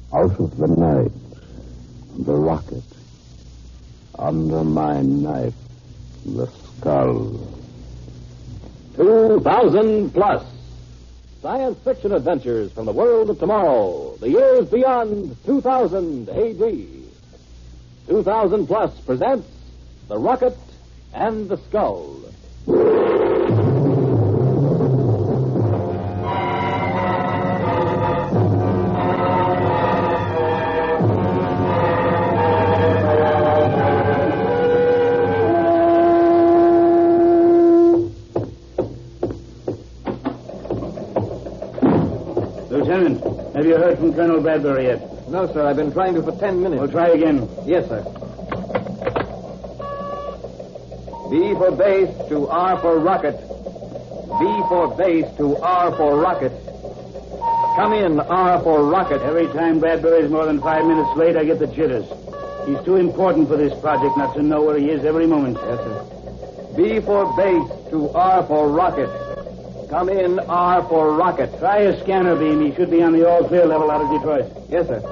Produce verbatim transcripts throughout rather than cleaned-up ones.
Out of the night, the rocket. Under my knife, the skull. two thousand plus. Science fiction adventures from the world of tomorrow. The years beyond two thousand A D. two thousand plus presents The Rocket and the Skull. Lieutenant, have you heard from Colonel Bradbury yet? No, sir. I've been trying to for ten minutes. Well, try again. Yes, sir. B for base to R for rocket. B for base to R for rocket. Come in, R for rocket. Every time Bradbury's more than five minutes late, I get the jitters. He's too important for this project not to know where he is every moment. Yes, sir. B for base to R for rocket. Come in, R for rocket. Try a scanner beam. He should be on the all-clear level out of Detroit. Yes, sir.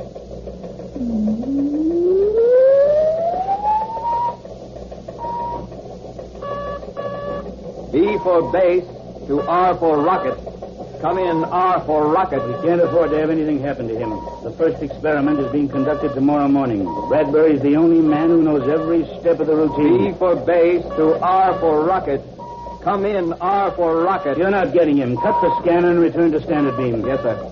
B for base to R for rocket. Come in, R for rocket. We can't afford to have anything happen to him. The first experiment is being conducted tomorrow morning. Bradbury's the only man who knows every step of the routine. B for base to R for rocket. Come in, R for rocket. You're not getting him. Cut the scanner and return to standard beam. Yes, sir.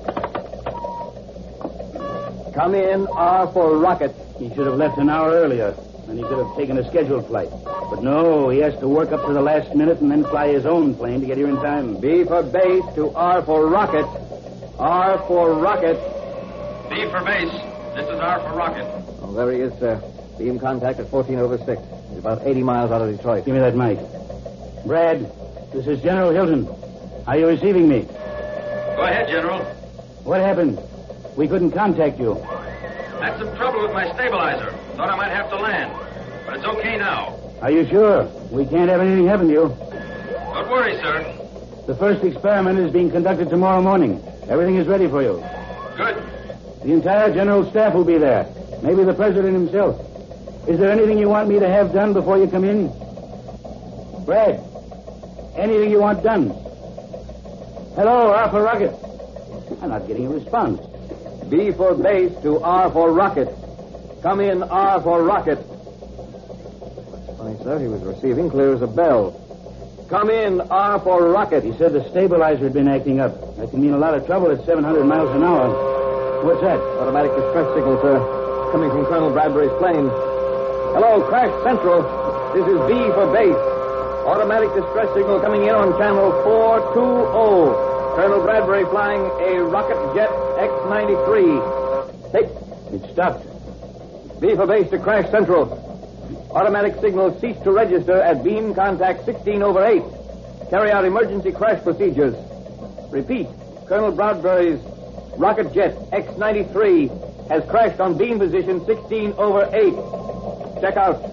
Come in, R for rocket. He should have left an hour earlier, and he could have taken a scheduled flight. But no, he has to work up to the last minute and then fly his own plane to get here in time. B for base to R for rocket. R for rocket. B for base. This is R for rocket. Oh, there he is, sir. Beam contact at fourteen over six. He's about eighty miles out of Detroit. Give me that mic. Brad, this is General Hilton. Are you receiving me? Go ahead, General. What happened? We couldn't contact you. Had some trouble with my stabilizer. Thought I might have to land. But it's okay now. Are you sure? We can't have anything happen to you. Don't worry, sir. The first experiment is being conducted tomorrow morning. Everything is ready for you. Good. The entire general staff will be there. Maybe the president himself. Is there anything you want me to have done before you come in? Brad, anything you want done? Hello, R for rocket. I'm not getting a response. B for base to R for rocket. Come in, R for rocket. That's funny, sir. He was receiving clear as a bell. Come in, R for rocket. He said the stabilizer had been acting up. That can mean a lot of trouble at seven hundred miles an hour. What's that? Automatic distress signal, sir. Coming from Colonel Bradbury's plane. Hello, Crash Central. This is B for base. Automatic distress signal coming in on channel four two zero. Colonel Bradbury flying a rocket jet X ninety-three. Take. It stopped. B for base to Crash Central. Automatic signal ceased to register at beam contact sixteen over eight. Carry out emergency crash procedures. Repeat. Colonel Bradbury's rocket jet X ninety-three has crashed on beam position sixteen over eight. Check out.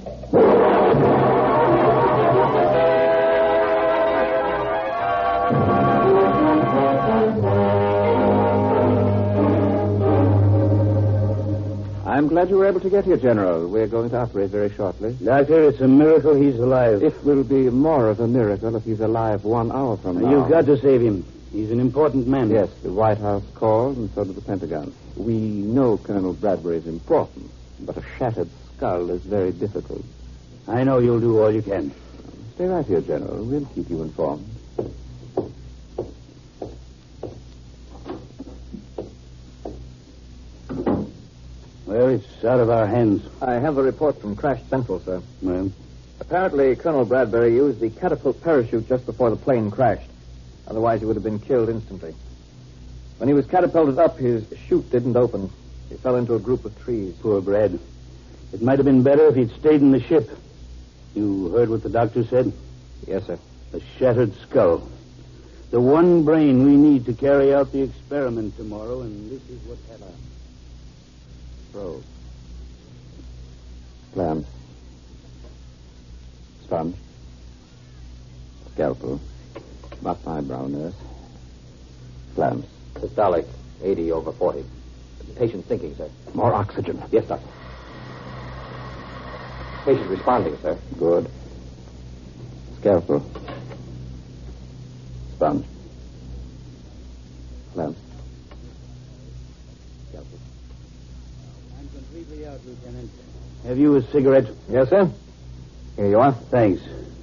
I'm glad you were able to get here, General. We're going to operate very shortly. Doctor, it's a miracle he's alive. It will be more of a miracle if he's alive one hour from now. You've got to save him. He's an important man. Yes, the White House called, and so did the Pentagon. We know Colonel Bradbury is important, but a shattered skull is very difficult. I know you'll do all you can. Stay right here, General. We'll keep you informed. Well, it's out of our hands. I have a report from Crash Central, sir. Well? Apparently, Colonel Bradbury used the catapult parachute just before the plane crashed. Otherwise, he would have been killed instantly. When he was catapulted up, his chute didn't open. He fell into a group of trees. Poor Brad. It might have been better if he'd stayed in the ship. You heard what the doctor said? Yes, sir. A shattered skull. The one brain we need to carry out the experiment tomorrow, and this is what happened. Probe. Clamp. Sponge. Scalpel. Mark my brow, nurse. Clamps. Systolic, eighty over forty. Patient thinking, sir. More oxygen. Yes, doctor. Patient responding, sir. Good. Scalpel. Sponge. Lamp. Scalpel. I'm completely out, Lieutenant. Have you a cigarette? Yes, sir. Here you are. Thanks.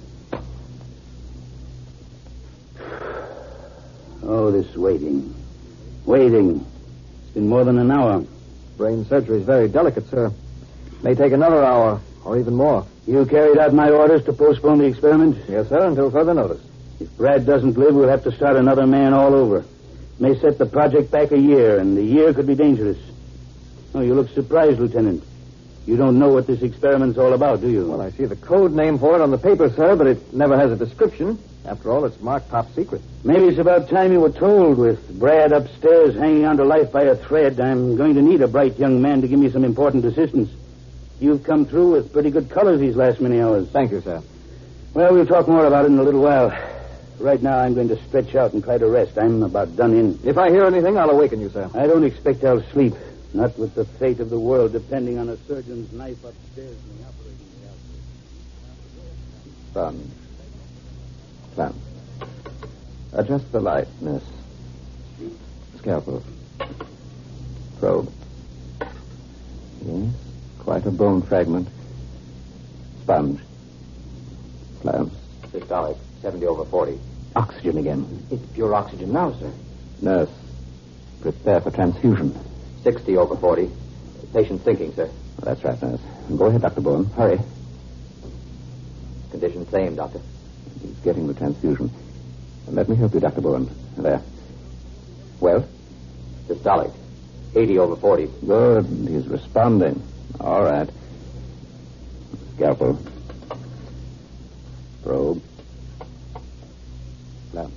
Oh, this waiting. Waiting. It's been more than an hour. Brain surgery is very delicate, sir. May take another hour, or even more. You carried out my orders to postpone the experiment? Yes, sir, until further notice. If Brad doesn't live, we'll have to start another man all over. May set the project back a year, and the year could be dangerous. Oh, you look surprised, Lieutenant. You don't know what this experiment's all about, do you? Well, I see the code name for it on the paper, sir, but it never has a description. After all, it's marked top secret. Maybe it's about time you were told. With Brad upstairs hanging on to life by a thread, I'm going to need a bright young man to give me some important assistance. You've come through with pretty good colors these last many hours. Thank you, sir. Well, we'll talk more about it in a little while. Right now, I'm going to stretch out and try to rest. I'm about done in. If I hear anything, I'll awaken you, sir. I don't expect I'll sleep. Not with the fate of the world depending on a surgeon's knife upstairs in the operating theater. Sponge. Clamp. Adjust the light, miss. Scalpel. Probe. Yes, quite a bone fragment. Sponge. Clamps. Systolic, seventy over forty. Oxygen again. It's pure oxygen now, sir. Nurse. Prepare for transfusion. sixty over forty. Patient thinking, sir. That's right, nurse. Go ahead, Doctor Bowen. Hurry. Condition same, doctor. He's getting the transfusion. Let me help you, Doctor Bowen. There. Well? Systolic, eighty over forty. Good. He's responding. All right. Scalpel. Probe. Lamp.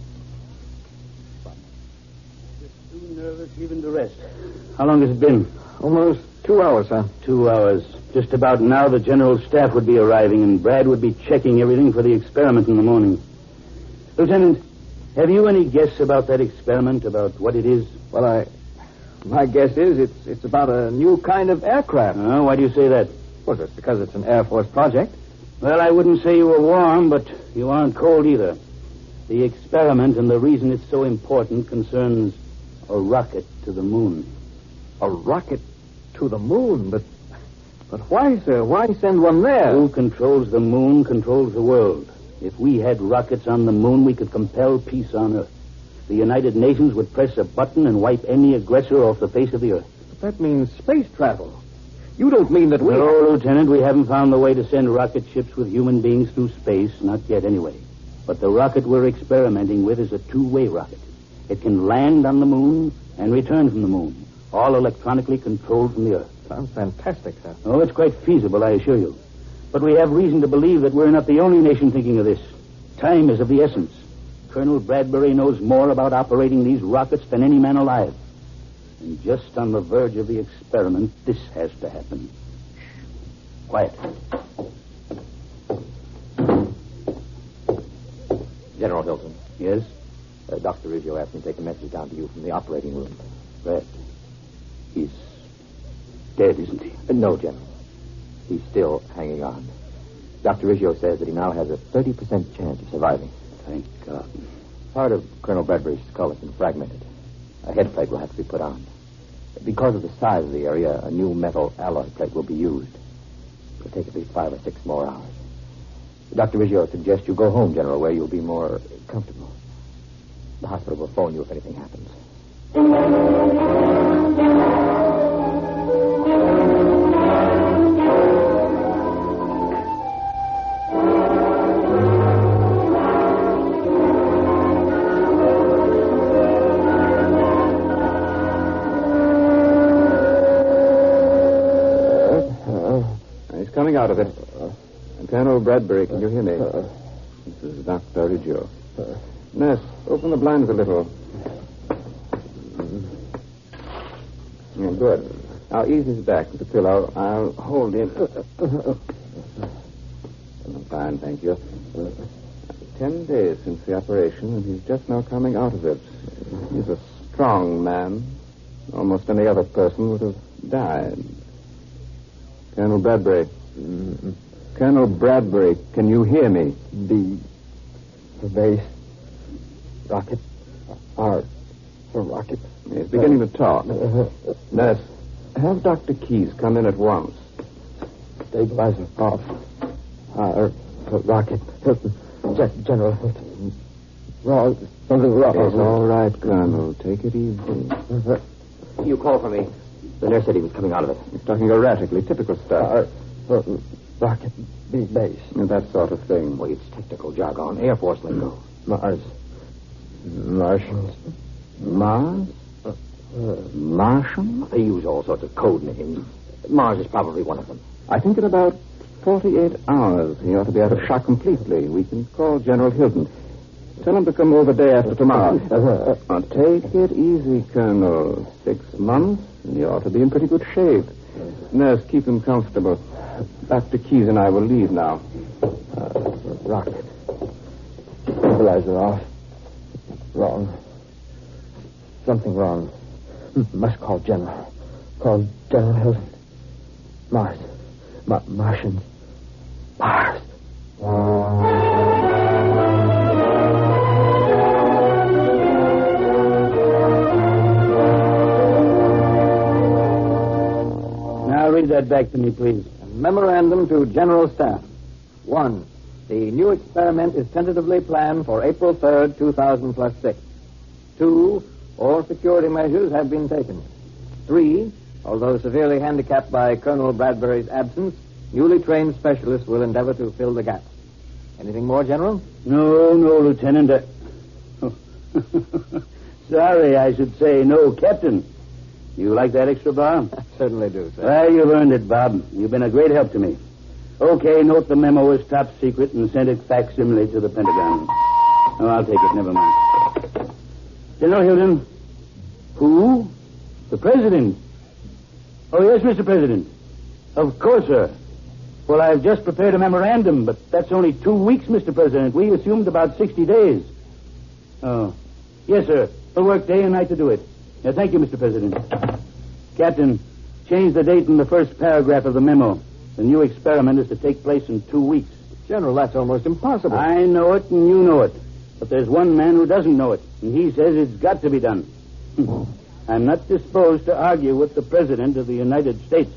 Too nervous even to rest. How long has it been? Almost two hours, sir. Two hours. Just about now, the general staff would be arriving, and Brad would be checking everything for the experiment in the morning. Lieutenant, have you any guess about that experiment, about what it is? Well, I... My guess is it's it's about a new kind of aircraft. Uh, why do you say that? Well, just because it's an Air Force project. Well, I wouldn't say you were warm, but you aren't cold either. The experiment and the reason it's so important concerns a rocket to the moon. A rocket to the moon? But but why, sir? Why send one there? Who controls the moon controls the world. If we had rockets on the moon, we could compel peace on Earth. The United Nations would press a button and wipe any aggressor off the face of the Earth. But that means space travel. You don't mean that we... No, Lieutenant, we haven't found the way to send rocket ships with human beings through space, not yet anyway. But the rocket we're experimenting with is a two-way rocket. It can land on the moon and return from the moon, all electronically controlled from the Earth. Sounds fantastic, sir. Oh, it's quite feasible, I assure you. But we have reason to believe that we're not the only nation thinking of this. Time is of the essence. Colonel Bradbury knows more about operating these rockets than any man alive. And just on the verge of the experiment, this has to happen. Shh. Quiet. General Hilton. Yes? Uh, Doctor Riggio asked me to take a message down to you from the operating room. Brad. He's dead, isn't he? Uh, no, General. He's still hanging on. Doctor Riggio says that he now has a thirty percent chance of surviving. Thank God. Part of Colonel Bradbury's skull has been fragmented. A head plate will have to be put on. Because of the size of the area, a new metal alloy plate will be used. It'll take at least five or six more hours. Doctor Riggio suggests you go home, General, where you'll be more comfortable. The hospital will phone you if anything happens. Coming out of it. Uh, Colonel Bradbury, can you hear me? Uh, this is Doctor Riggio. Uh, Nurse, open the blinds a little. Yeah, good. Now ease his back with the pillow. I'll hold him. I'm fine, thank you. Ten days since the operation, and he's just now coming out of it. He's a strong man, Almost any other person would have died. Colonel Bradbury. Mm-hmm. Colonel Bradbury, can you hear me? The, the base rocket are the rocket. He's beginning to talk. Nurse, have Doctor Keyes come in at once. Stabilizer off. Our rocket. Gen- General. Wrong. Something wrong. It's all right, Colonel. Take it easy. You called for me. The nurse said he was coming out of it. He's talking erratically, typical stuff. Our uh, rocket B base. That sort of thing. Well, it's technical jargon. Air Force lingo. Mars. Martians. Mars? Uh, Martian? They use all sorts of code names. Mars is probably one of them. I think in about forty-eight hours he ought to be out of shock completely. We can call General Hilton. Tell him to come over day after tomorrow. Uh, uh, take it easy, Colonel. Six months, and you ought to be in pretty good shape. Nurse, keep him comfortable. Doctor Keyes and I will leave now. Uh, rocket. Stabilizer off. Wrong. Something wrong. Must call General. Call General Hilton. Mars. Ma- Martians. Mars. Now read that back to me, please. Memorandum to General Staff. One, the new experiment is tentatively planned for April third, two thousand plus six. Two, all security measures have been taken. Three, although severely handicapped by Colonel Bradbury's absence, newly trained specialists will endeavor to fill the gaps. Anything more, General? No, no, Lieutenant. I... Sorry, I should say no, Captain. You like that extra bar? I certainly do, sir. Well, you've earned it, Bob. You've been a great help to me. Okay, note the memo is top secret and send it facsimile to the Pentagon. Oh, I'll take it. Never mind. General Hilton. Who? The President. Oh, yes, Mister President. Of course, sir. Well, I've just prepared a memorandum, but that's only two weeks, Mister President. We assumed about sixty days. Oh. Yes, sir. We'll work day and night to do it. Yeah, thank you, Mister President. Captain, change the date in the first paragraph of the memo. The new experiment is to take place in two weeks. General, that's almost impossible. I know it and you know it. But there's one man who doesn't know it, and he says it's got to be done. I'm not disposed to argue with the President of the United States.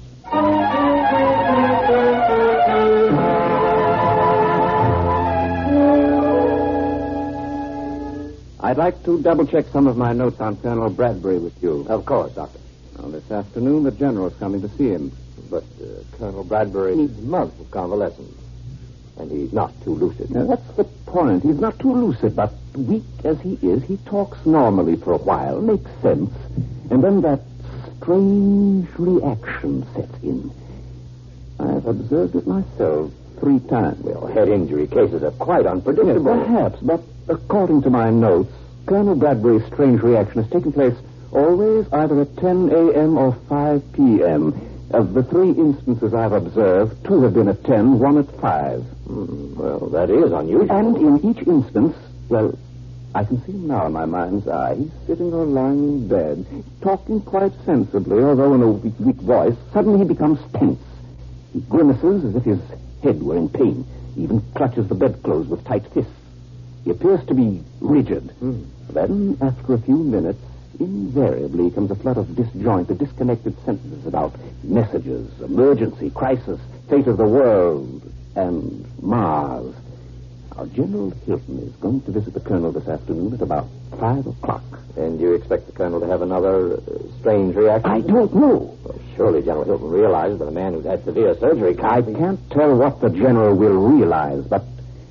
I'd like to double-check some of my notes on Colonel Bradbury with you. Of course, Doctor. Well, this afternoon, the General's coming to see him. But uh, Colonel Bradbury needs months of convalescence. And he's not too lucid. Now, that's the point. He's not too lucid, but weak as he is, he talks normally for a while, makes sense, and then that strange reaction sets in. I've observed it myself three times. Well, head injury cases are quite unpredictable. Yes, perhaps, but according to my notes, Colonel Bradbury's strange reaction has taken place always either at ten a.m. or five p.m., Of the three instances I've observed, two have been at ten, one at five. Mm, well, that is unusual. And in each instance, well, I can see him now in my mind's eye. He's sitting or lying in bed, talking quite sensibly, although in a weak, weak voice. Suddenly he becomes tense. He grimaces as if his head were in pain. He even clutches the bedclothes with tight fists. He appears to be rigid. Mm. Then, after a few minutes, invariably comes a flood of disjointed, disconnected sentences about messages, emergency, crisis, fate of the world, and Mars. Now, General Hilton is going to visit the Colonel this afternoon at about five o'clock. And you expect the Colonel to have another uh, strange reaction? I don't know. Well, surely General Hilton realizes that a man who's had severe surgery can't I be... can't tell what the General will realize, but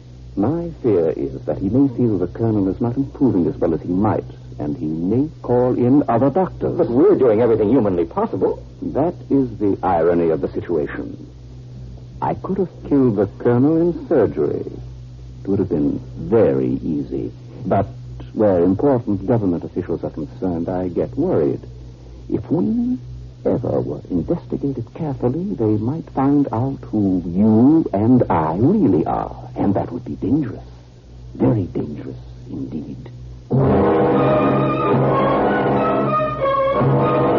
my fear is that he may feel the Colonel is not improving as well as he might, and he may call in other doctors. But we're doing everything humanly possible. That is the irony of the situation. I could have killed the Colonel in surgery. It would have been very easy. But where important government officials are concerned, I get worried. If we ever were investigated carefully, they might find out who you and I really are. And that would be dangerous. Very dangerous indeed.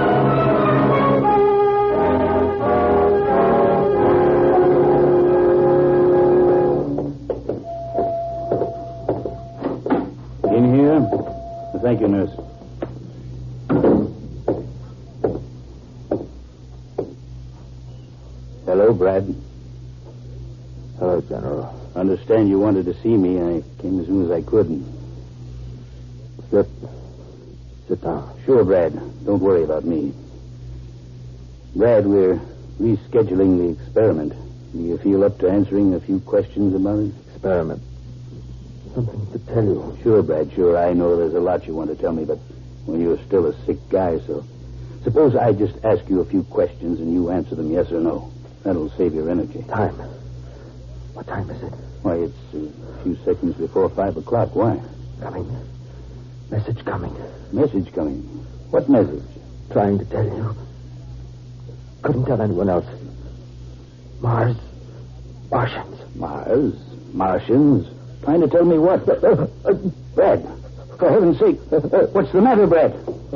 Hello, Brad. Hello, General. Understand you wanted to see me. I came as soon as I could. And... Sit. Sit down. Sure, Brad. Don't worry about me. Brad, we're rescheduling the experiment. Do you feel up to answering a few questions about it? Experiment. Something to tell you. Sure, Brad, sure. I know there's a lot you want to tell me, but well, you're still a sick guy, so... Suppose I just ask you a few questions and you answer them yes or no. That'll save your energy. Time. What time is it? Why, it's a few seconds before five o'clock. Why? Coming. Message coming. Message coming? What message? Trying to tell you. Couldn't tell anyone else. Mars. Martians. Mars? Martians? Trying to tell me what? Uh, uh, Brad, for heaven's sake, uh, uh, what's the matter, Brad?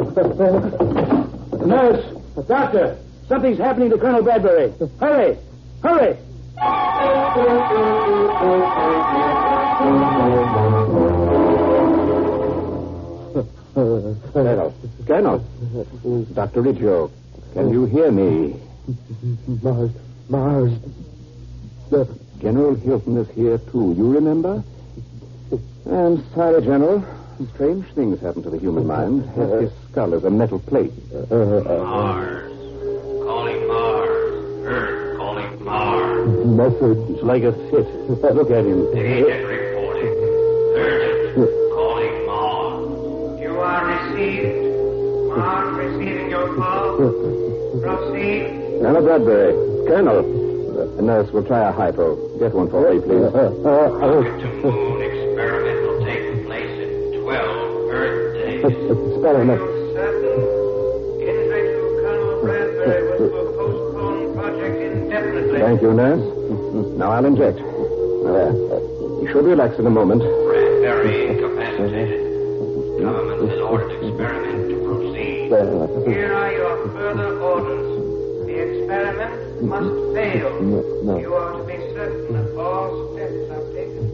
Nurse! Doctor! Something's happening to Colonel Bradbury. Hurry! Hurry! Colonel. Colonel. Doctor Riggio, can you hear me? Mars. Mars. The General Hilton is here, too. You remember? I'm sorry, General. Strange things happen to the human mind. His skull is a metal plate. Mars. Calling Mars. Earth calling Mars. Message. It's like a fit. Look at him. Agent reporting. Urgent. Calling Mars. You are received. Mars receiving your call. Proceed. Colonel Bradbury. Colonel. The nurse will try a hypo. Get one for me, please. Rocket to moon experiment will take place in twelve Earth days. Experiment. Certain. Injury to Colonel Bradbury will postpone project indefinitely. Thank you, nurse. Now I'll inject. There. You should relax in a moment. Bradbury incapacitated. Government has ordered experiment to proceed. Here are your further orders. The experiment must fail. No. You are to be certain that all steps are taken.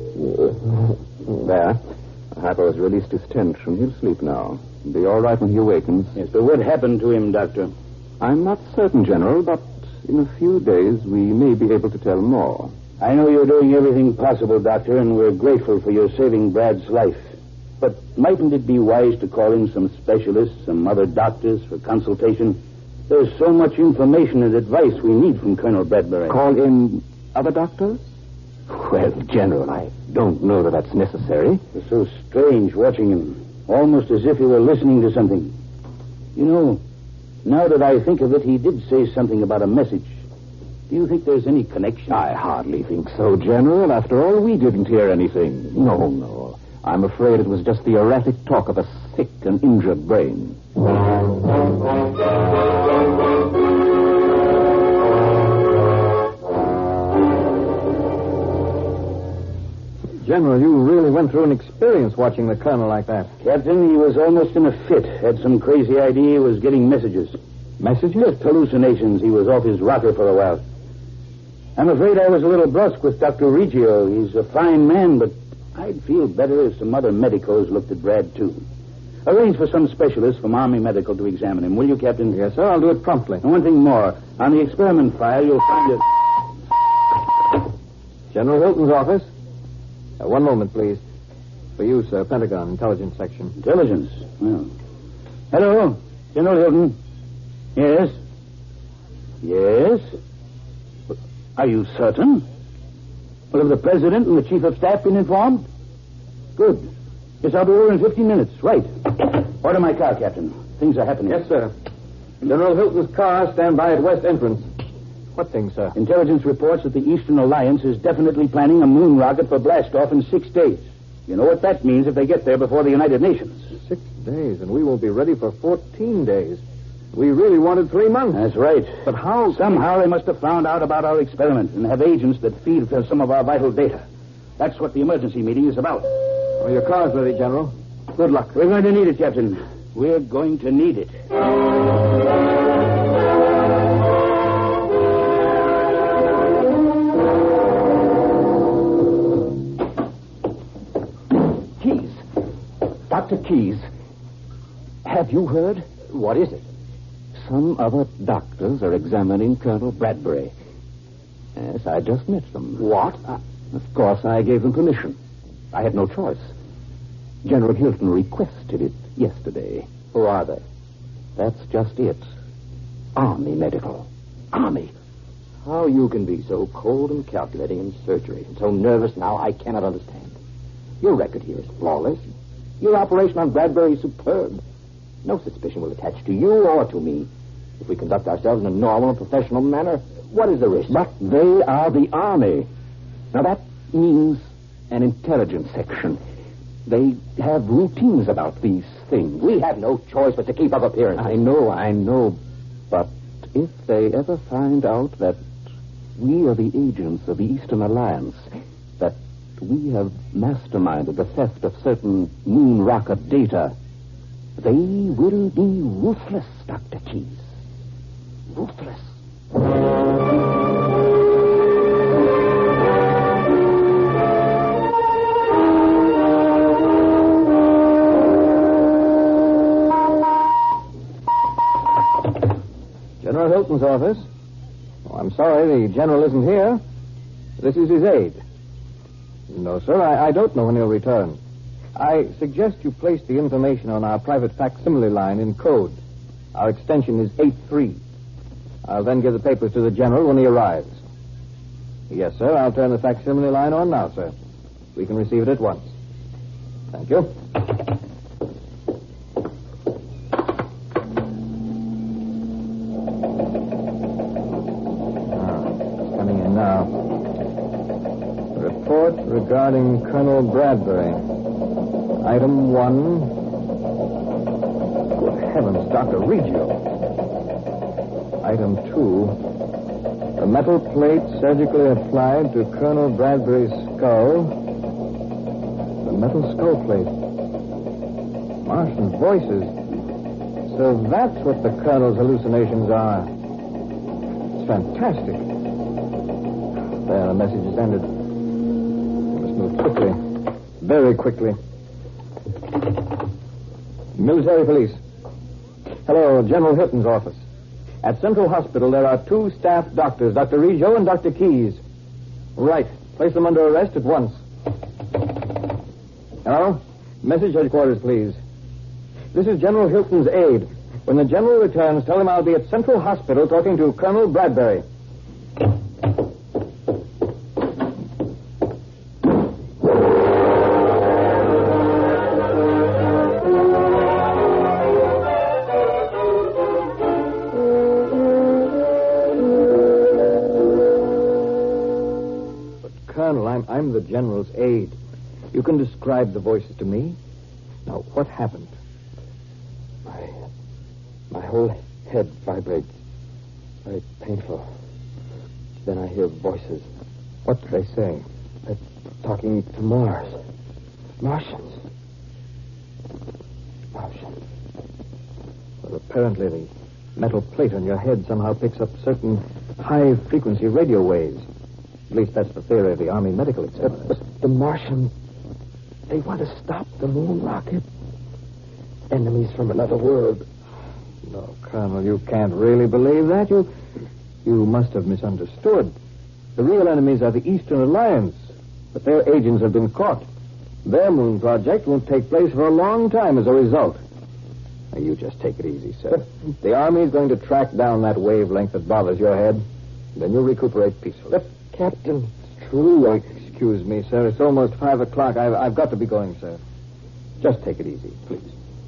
There. The hypo has released his tension. He'll sleep now. He'll be all right when he awakens. Yes, but what happened to him, Doctor? I'm not certain, General, but in a few days we may be able to tell more. I know you're doing everything possible, Doctor, and we're grateful for your saving Brad's life. But mightn't it be wise to call in some specialists, some other doctors for consultation? There's so much information and advice we need from Colonel Bradbury. Call in other doctors? Well, General, I don't know that that's necessary. It's so strange watching him, almost as if he were listening to something. You know, now that I think of it, he did say something about a message. Do you think there's any connection? I hardly think so, General. After all, we didn't hear anything. No, no. I'm afraid it was just the erratic talk of a sick and injured brain. General, you really went through an experience watching the colonel like that. Captain, he was almost in a fit. Had some crazy idea he was getting messages. Messages? Just hallucinations. He was off his rocker for a while. I'm afraid I was a little brusque with Doctor Riggio. He's a fine man, but I'd feel better if some other medicos looked at Brad, too. Arrange for some specialist from Army Medical to examine him, will you, Captain? Yes, sir. I'll do it promptly. And one thing more. On the experiment file, you'll find it. General Hilton's office. Uh, one moment, please. For you, sir. Pentagon, Intelligence Section. Intelligence? Well. Hello, General Hilton. Yes? Yes? Are you certain? Well, have the President and the Chief of Staff been informed? Good. Yes, I'll be over in fifteen minutes. Right. Order my car, Captain. Things are happening. Yes, sir. General Hilton's car, stand by at West Entrance. What thing, sir? Intelligence reports that the Eastern Alliance is definitely planning a moon rocket for blastoff in six days. You know what that means if they get there before the United Nations. Six days, and we won't be ready for fourteen days. We really wanted three months. That's right. But how... Somehow they must have found out about our experiment and have agents that feed for some of our vital data. That's what the emergency meeting is about. Well, your car's ready, General. Good luck. We're going to need it, Captain. We're going to need it. Keyes. Doctor Keyes. Have you heard? What is it? Some other doctors are examining Colonel Bradbury. Yes, I just met them. What? Uh, of course, I gave them permission. I had no choice. General Hilton requested it yesterday. Who are they? That's just it. Army Medical. Army. How you can be so cold and calculating in surgery and so nervous now, I cannot understand. Your record here is flawless. Your operation on Bradbury is superb. No suspicion will attach to you or to me. If we conduct ourselves in a normal and professional manner, what is the risk? But they are the Army. Now, that means an intelligence section. They have routines about these things. We have no choice but to keep up appearances. I know, I know. But if they ever find out that we are the agents of the Eastern Alliance, that we have masterminded the theft of certain moon rocket data, they will be ruthless, Doctor Keyes. Ruthless. General Hilton's office. Oh, I'm sorry, the general isn't here. This is his aide. No, sir, I, I don't know when he'll return. I suggest you place the information on our private facsimile line in code. Our extension is eight three. I'll then give the papers to the general when he arrives. Yes, sir, I'll turn the facsimile line on now, sir. We can receive it at once. Thank you. Report regarding Colonel Bradbury. Item one. Good heavens, Doctor Reggio. Item two. The metal plate surgically applied to Colonel Bradbury's skull. The metal skull plate. Martian voices. So that's what the Colonel's hallucinations are. It's fantastic. There, the message is ended. We must move quickly. Very quickly. Military police. Hello, General Hilton's office. At Central Hospital, there are two staff doctors, Doctor Reggio and Doctor Keyes. Right. Place them under arrest at once. Hello? Message headquarters, please. This is General Hilton's aide. When the general returns, tell him I'll be at Central Hospital talking to Colonel Bradbury. Colonel, I'm, I'm the general's aide. You can describe the voices to me. Now, what happened? My, my whole head vibrates. Very painful. Then I hear voices. What do they say? They're talking to Mars. Martians. Martians. Well, apparently the metal plate on your head somehow picks up certain high-frequency radio waves. At least that's the theory of the Army Medical Examiners. But, but the Martians, they want to stop the moon rocket. Enemies from another world. No, Colonel, you can't really believe that. You, you must have misunderstood. The real enemies are the Eastern Alliance, but their agents have been caught. Their moon project won't take place for a long time as a result. Now, you just take it easy, sir. The Army is going to track down that wavelength that bothers your head. Then you'll recuperate peacefully. But, Captain, it's true. I... Excuse me, sir. It's almost five o'clock. I've, I've got to be going, sir. Just take it easy, please.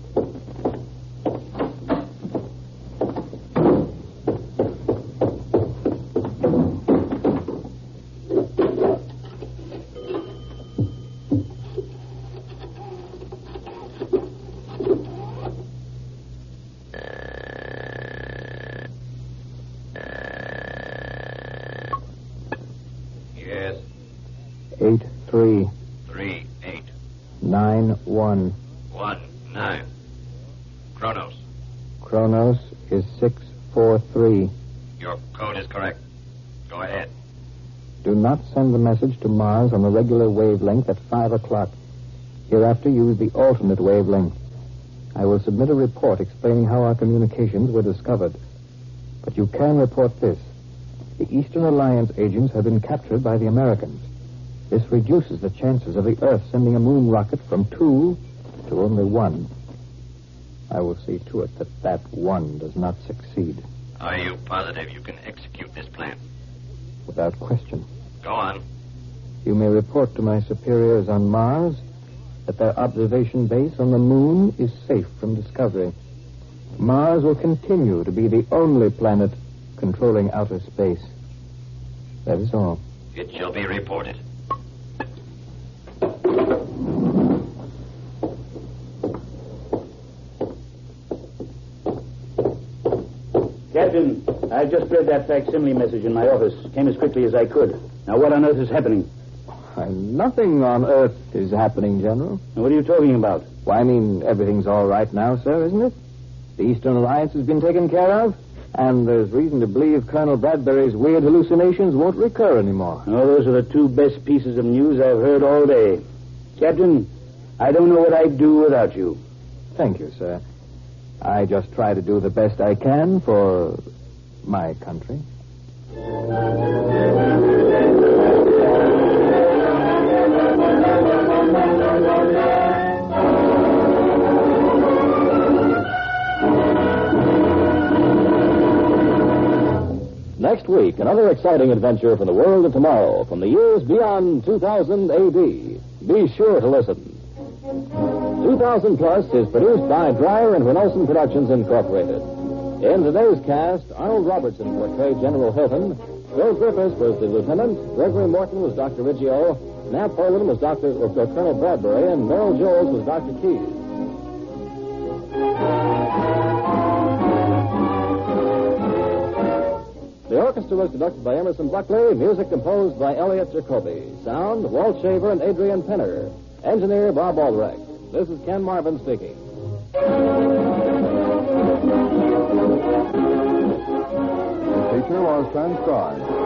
Eight, three. Three, eight. Nine, one. One, nine. Kronos. Kronos is six, four, three. Your code is correct. Go ahead. Do not send the message to Mars on the regular wavelength at five o'clock. Hereafter, use the alternate wavelength. I will submit a report explaining how our communications were discovered. But you can report this. The Eastern Alliance agents have been captured by the Americans. This reduces the chances of the Earth sending a moon rocket from two to only one. I will see to it that that one does not succeed. Are you positive you can execute this plan? Without question. Go on. You may report to my superiors on Mars that their observation base on the moon is safe from discovery. Mars will continue to be the only planet controlling outer space. That is all. It shall be reported. Captain, I just read that facsimile message in my office. Came as quickly as I could. Now, what on earth is happening? Why, nothing on Earth is happening, General. Now, what are you talking about? Why, I mean, everything's all right now, sir, isn't it? The Eastern Alliance has been taken care of, and there's reason to believe Colonel Bradbury's weird hallucinations won't recur anymore. Oh, those are the two best pieces of news I've heard all day. Captain, I don't know what I'd do without you. Thank you, sir. I just try to do the best I can for my country. Next week, another exciting adventure from the world of tomorrow, from the years beyond two thousand A D. Be sure to listen. two thousand Plus is produced by Dreyer and Renolson Productions, Incorporated. In today's cast, Arnold Robertson portrayed General Hilton, Bill Griffiths was the lieutenant, Gregory Morton was Doctor Riggio, Nap Poland was Doctor or Colonel Bradbury, and Merrill Jones was Doctor Keyes. The orchestra was conducted by Emerson Buckley, music composed by Elliot Jacoby, sound Walt Shaver and Adrian Penner, engineer Bob Aldrich. This is Ken Marvin speaking. The feature was transcribed.